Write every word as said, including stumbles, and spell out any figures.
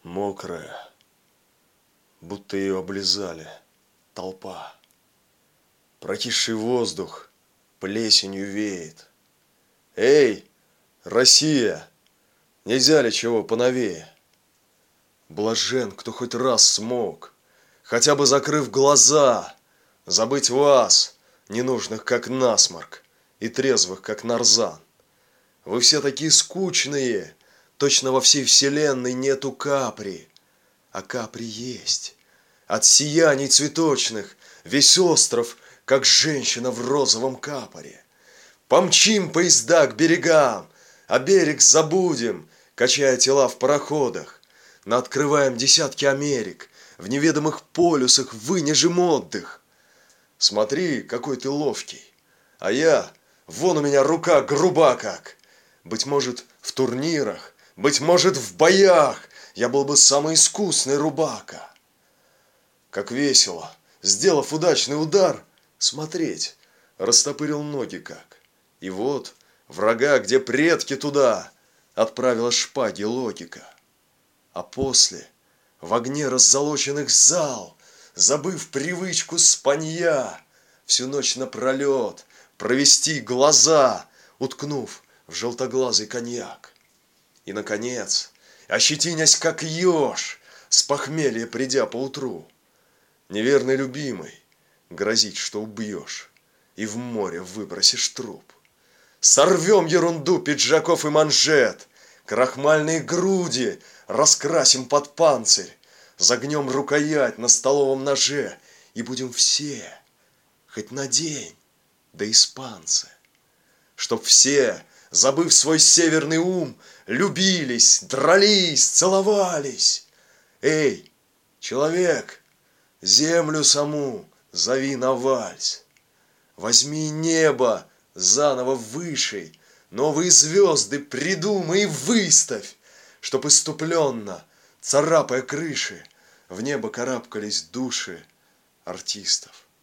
Мокрая, будто ее облизали, толпа. Прокисший воздух плесенью веет. Эй, Россия, нельзя ли чего поновее? Блажен, кто хоть раз смог, хотя бы закрыв глаза, забыть вас, ненужных как насморк и трезвых как нарзан. Вы все такие скучные, точно во всей вселенной нету капри, а капри есть. От сияний цветочных весь остров, как женщина в розовом капоре. Помчим поезда к берегам, а берег забудем, качая тела в пароходах. Наоткрываем десятки Америк, в неведомых полюсах вынежим отдых. Смотри, какой ты ловкий, а я, вон у меня рука груба как. Быть может, в турнирах, быть может, в боях я был бы самый искусный рубака. Как весело, сделав удачный удар, смотреть, растопырил ноги как. И вот врага, где предки туда, отправила шпаги логика. А после, в огне раззолоченных зал, забыв привычку спанья, всю ночь напролет провести глаза, уткнув в желтоглазый коньяк. И, наконец, ощетинясь как еж, с похмелья придя поутру, неверный любимый, грозить, что убьешь, и в море выбросишь труп. Сорвем ерунду пиджаков и манжет, крахмальные груди раскрасим под панцирь, загнем рукоять на столовом ноже и будем все, хоть на день, да испанцы. Чтоб все, забыв свой северный ум, любились, дрались, целовались. Эй, человек, землю саму зови на вальс. Возьми небо заново вышей, новые звезды придумай и выставь, чтоб иступленно, царапая крыши, в небо карабкались души артистов.